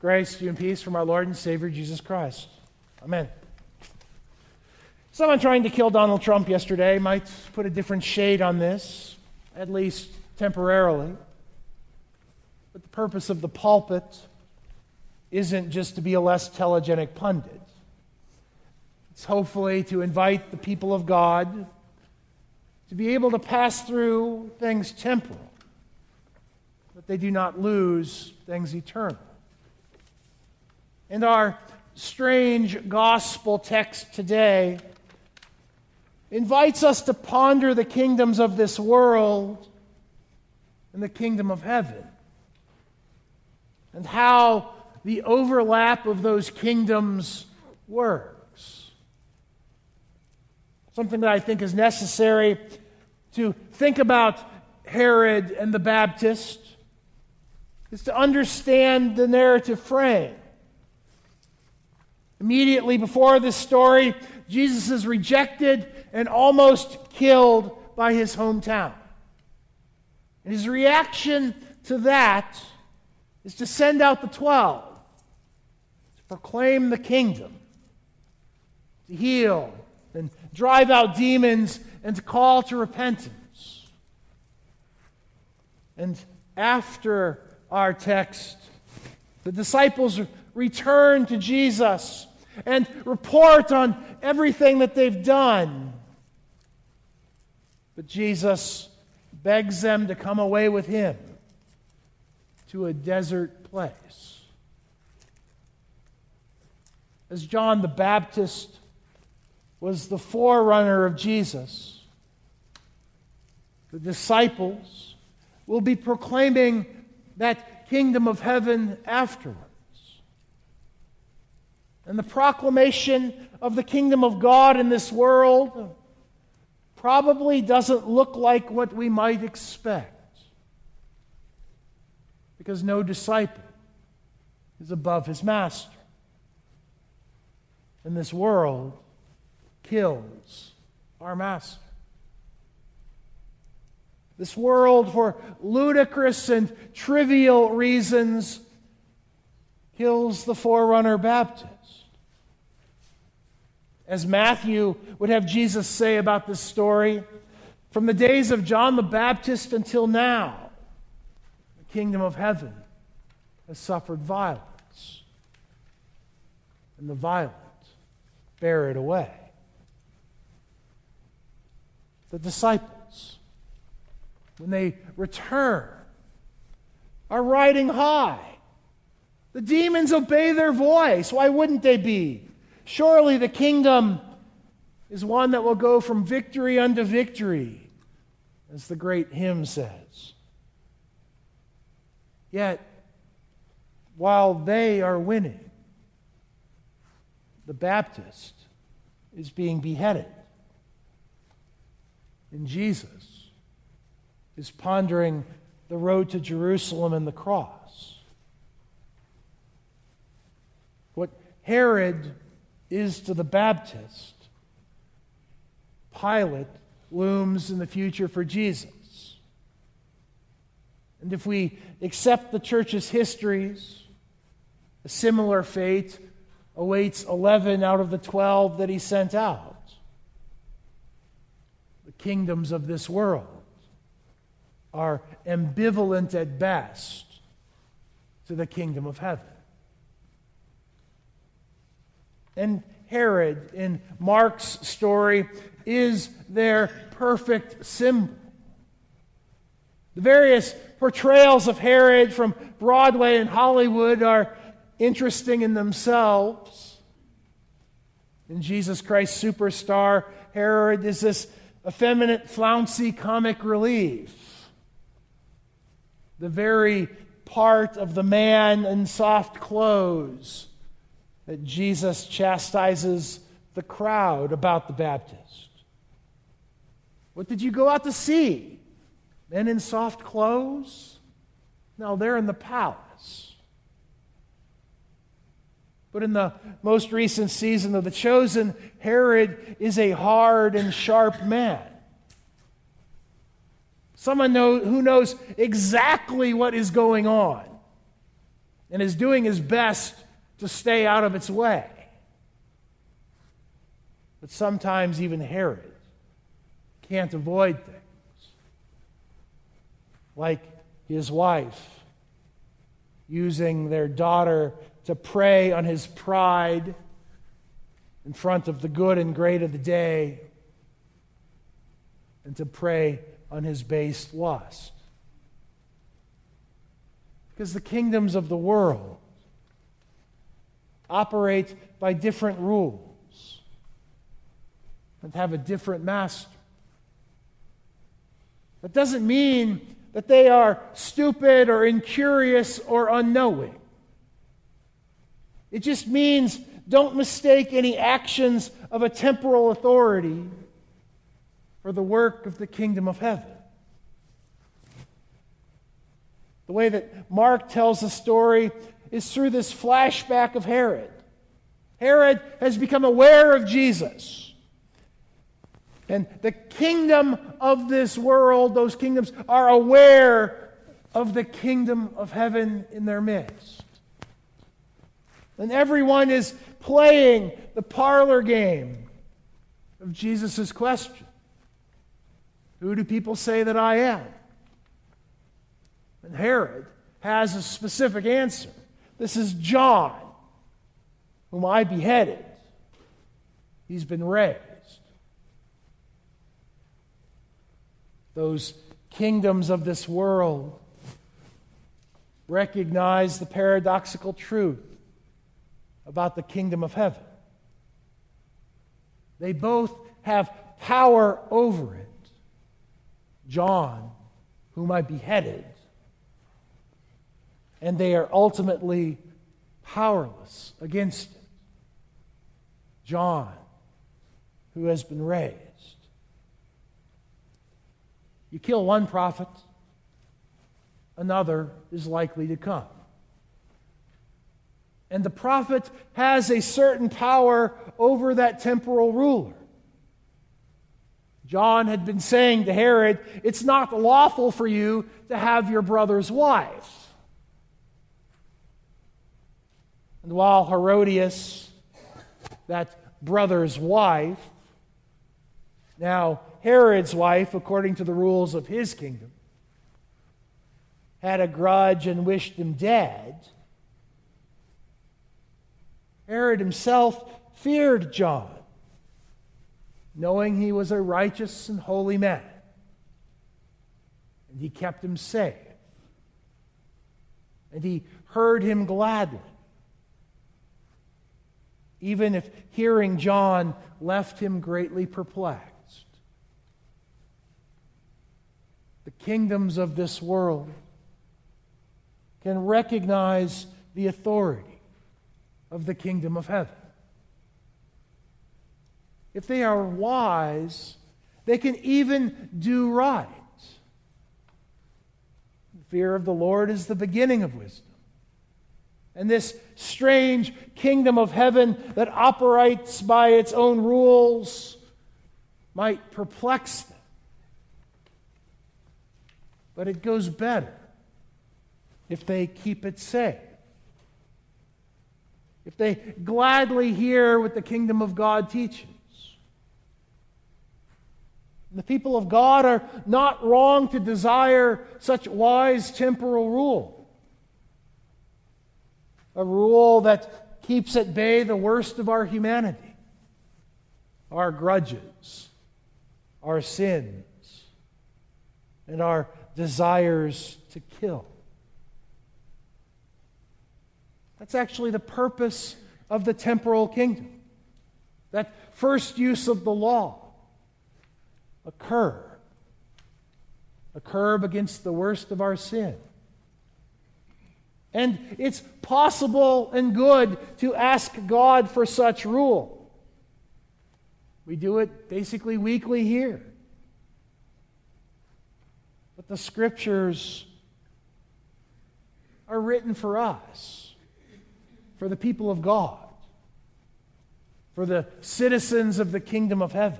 Grace to you and peace from our Lord and Savior Jesus Christ. Amen. Someone trying to kill Donald Trump yesterday might put a different shade on this, at least temporarily. But the purpose of the pulpit isn't just to be a less telegenic pundit. It's hopefully to invite the people of God to be able to pass through things temporal, but they do not lose things eternal. And our strange gospel text today invites us to ponder the kingdoms of this world and the kingdom of heaven, and how the overlap of those kingdoms works. Something that I think is necessary to think about Herod and the Baptist is to understand the narrative frame. Immediately before this story, Jesus is rejected and almost killed by his hometown. And his reaction to that is to send out the 12 to proclaim the kingdom, to heal and drive out demons, and to call to repentance. And after our text, the disciples return to Jesus and report on everything that they've done. But Jesus begs them to come away with him to a desert place. As John the Baptist was the forerunner of Jesus, the disciples will be proclaiming that kingdom of heaven afterwards. And the proclamation of the kingdom of God in this world probably doesn't look like what we might expect, because no disciple is above his master. And this world kills our master. This world, for ludicrous and trivial reasons, kills the forerunner Baptist. As Matthew would have Jesus say about this story, from the days of John the Baptist until now, the kingdom of heaven has suffered violence, and the violent bear it away. The disciples, when they return, are riding high. The demons obey their voice. Why wouldn't they be? Surely the kingdom is one that will go from victory unto victory, as the great hymn says. Yet, while they are winning, the Baptist is being beheaded. And Jesus is pondering the road to Jerusalem and the cross. What Herod is to the Baptist, Pilate looms in the future for Jesus. And if we accept the church's histories, a similar fate awaits 11 out of the 12 that he sent out. The kingdoms of this world are ambivalent at best to the kingdom of heaven. And Herod, in Mark's story, is their perfect symbol. The various portrayals of Herod from Broadway and Hollywood are interesting in themselves. In Jesus Christ Superstar, Herod is this effeminate, flouncy comic relief. The very part of the man in soft clothes that Jesus chastises the crowd about the Baptist. What did you go out to see? Men in soft clothes? No, they're in the palace. But in the most recent season of The Chosen, Herod is a hard and sharp man. Someone who knows exactly what is going on and is doing his best to stay out of its way. But sometimes even Herod can't avoid things, like his wife using their daughter to prey on his pride in front of the good and great of the day, and to prey on his base lust. Because the kingdoms of the world operate by different rules and have a different master. That doesn't mean that they are stupid or incurious or unknowing. It just means don't mistake any actions of a temporal authority for the work of the kingdom of heaven. The way that Mark tells the story is through this flashback of Herod. Herod has become aware of Jesus. And the kingdom of this world, those kingdoms, are aware of the kingdom of heaven in their midst. And everyone is playing the parlor game of Jesus' question. Who do people say that I am? And Herod has a specific answer. This is John, whom I beheaded. He's been raised. Those kingdoms of this world recognize the paradoxical truth about the kingdom of heaven. They both have power over it. John, whom I beheaded, and they are ultimately powerless against it. John, who has been raised. You kill one prophet, another is likely to come. And the prophet has a certain power over that temporal ruler. John had been saying to Herod, it's not lawful for you to have your brother's wife. And while Herodias, that brother's wife, now Herod's wife, according to the rules of his kingdom, had a grudge and wished him dead, Herod himself feared John, knowing he was a righteous and holy man. And he kept him safe. And he heard him gladly, even if hearing John left him greatly perplexed. The kingdoms of this world can recognize the authority of the kingdom of heaven. If they are wise, they can even do right. The fear of the Lord is the beginning of wisdom. And this strange kingdom of heaven that operates by its own rules might perplex them. But it goes better if they keep it safe. If they gladly hear what the kingdom of God teaches. The people of God are not wrong to desire such wise temporal rule. A rule that keeps at bay the worst of our humanity, our grudges, our sins, and our desires to kill. That's actually the purpose of the temporal kingdom. That first use of the law. A curb against the worst of our sin. And it's possible and good to ask God for such rule. We do it basically weekly here. But the Scriptures are written for us, for the people of God, for the citizens of the kingdom of heaven.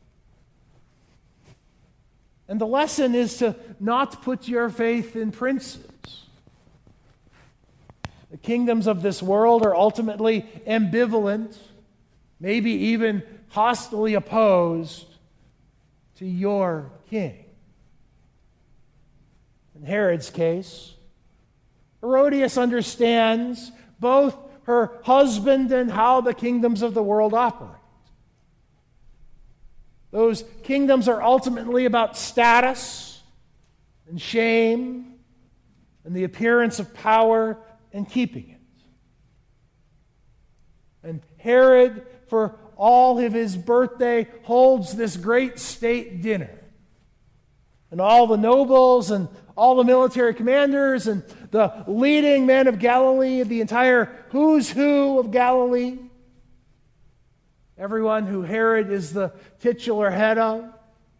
And the lesson is to not put your faith in princes, The kingdoms of this world are ultimately ambivalent, maybe even hostily opposed to your king. In Herod's case, Herodias understands both her husband and how the kingdoms of the world operate. Those kingdoms are ultimately about status and shame and the appearance of power and keeping it. And Herod, for all of his birthday, holds this great state dinner. And all the nobles and all the military commanders and the leading men of Galilee, the entire who's who of Galilee, everyone who Herod is the titular head of,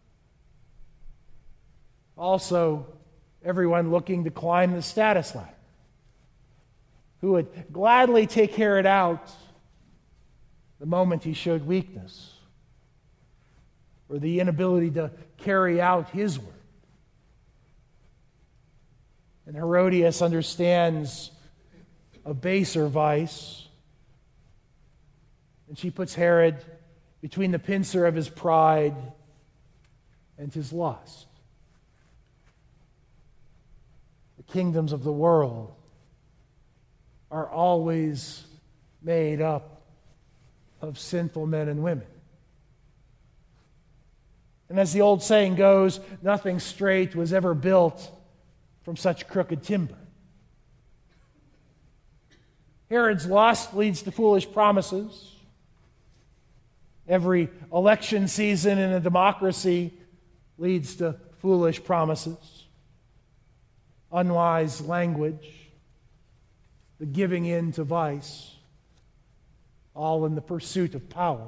also everyone looking to climb the status ladder, who would gladly take Herod out the moment he showed weakness or the inability to carry out his word. And Herodias understands a baser vice, and she puts Herod between the pincer of his pride and his lust. The kingdoms of the world are always made up of sinful men and women. And as the old saying goes, nothing straight was ever built from such crooked timber. Herod's lust leads to foolish promises. Every election season in a democracy leads to foolish promises, unwise language, the giving in to vice, all in the pursuit of power.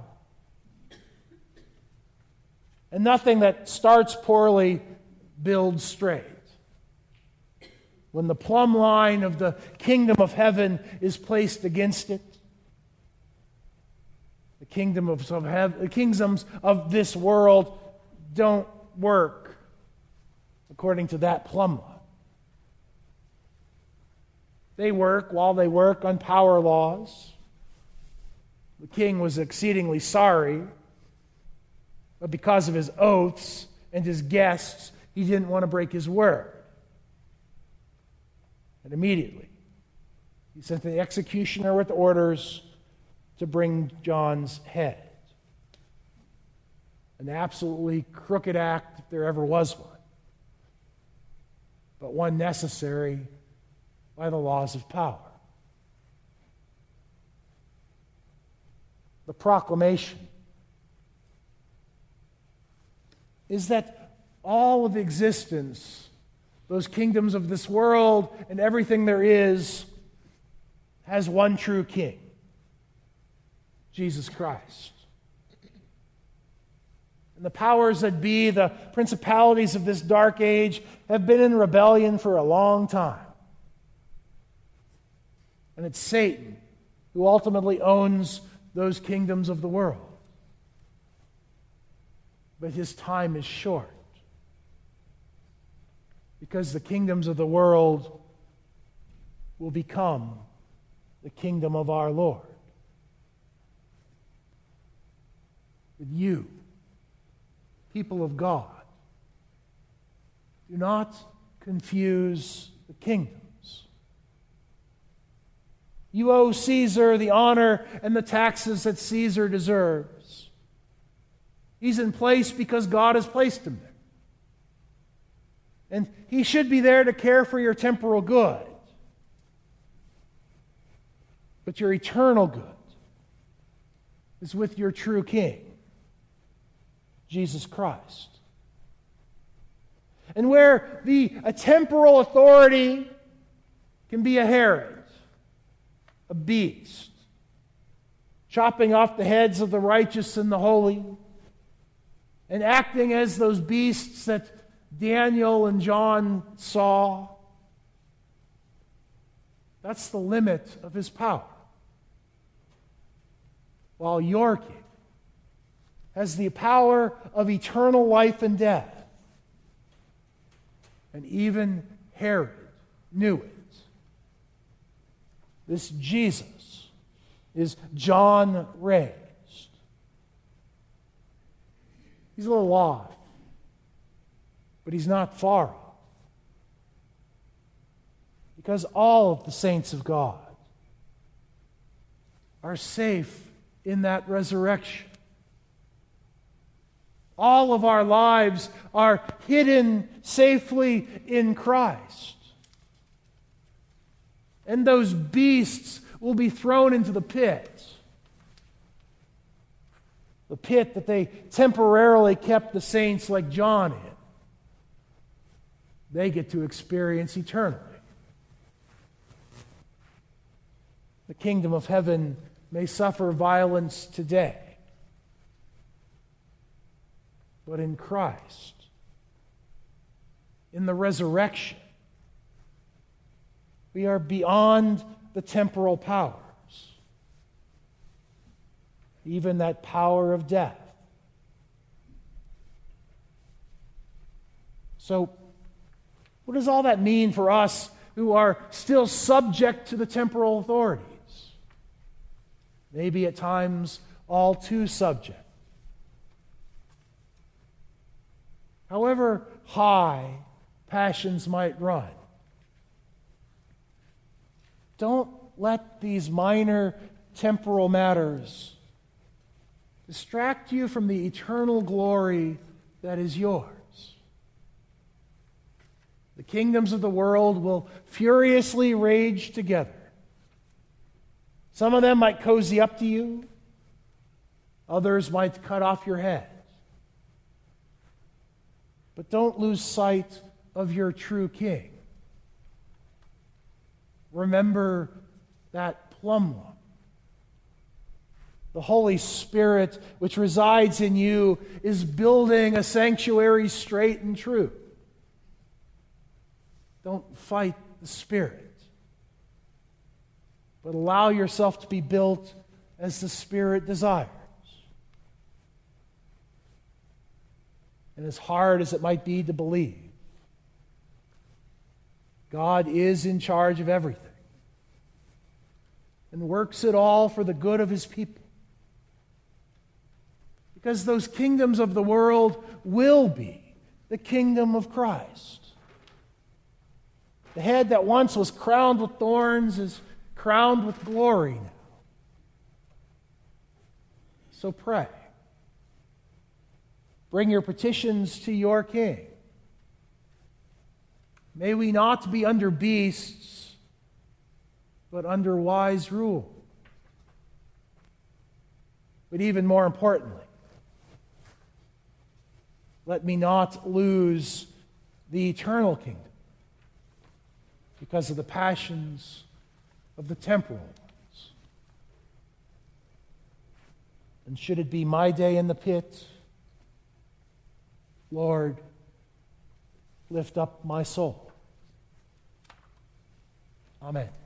And nothing that starts poorly builds straight. When the plumb line of the kingdom of heaven is placed against it, the kingdoms of this world don't work according to that plumb line. They work while they work on power laws. The king was exceedingly sorry, but because of his oaths and his guests, he didn't want to break his word. And immediately, he sent the executioner with orders to bring John's head. An absolutely crooked act, if there ever was one, but one necessary by the laws of power. The proclamation is that all of existence, those kingdoms of this world and everything there is, has one true king, Jesus Christ. And the powers that be, the principalities of this dark age, have been in rebellion for a long time. And it's Satan who ultimately owns those kingdoms of the world. But his time is short, because the kingdoms of the world will become the kingdom of our Lord. But you, people of God, do not confuse the kingdoms. You owe Caesar the honor and the taxes that Caesar deserves. He's in place because God has placed him there. And he should be there to care for your temporal good. But your eternal good is with your true King, Jesus Christ. And where a temporal authority can be a Herod, a beast, chopping off the heads of the righteous and the holy, and acting as those beasts that Daniel and John saw, that's the limit of his power. While your king has the power of eternal life and death. And even Herod knew it. this Jesus, is John raised? He's a little off, but he's not far off. Because all of the saints of God are safe in that resurrection. All of our lives are hidden safely in Christ. And those beasts will be thrown into the pit. The pit that they temporarily kept the saints like John in. They get to experience eternally. The kingdom of heaven may suffer violence today, but in Christ, in the resurrection, we are beyond the temporal powers, even that power of death. So, what does all that mean for us who are still subject to the temporal authorities? Maybe at times all too subject. However high passions might run, don't let these minor temporal matters distract you from the eternal glory that is yours. The kingdoms of the world will furiously rage together. Some of them might cozy up to you. Others might cut off your head. But don't lose sight of your true King. Remember that plumb one. The Holy Spirit, which resides in you, is building a sanctuary straight and true. Don't fight the Spirit, but allow yourself to be built as the Spirit desires. And as hard as it might be to believe, God is in charge of everything and works it all for the good of His people. Because those kingdoms of the world will be the kingdom of Christ. The head that once was crowned with thorns is crowned with glory now. So pray. Bring your petitions to your King. May we not be under beasts, but under wise rule. But even more importantly, let me not lose the eternal kingdom because of the passions of the temporal ones. And should it be my day in the pit, Lord, lift up my soul. Amen.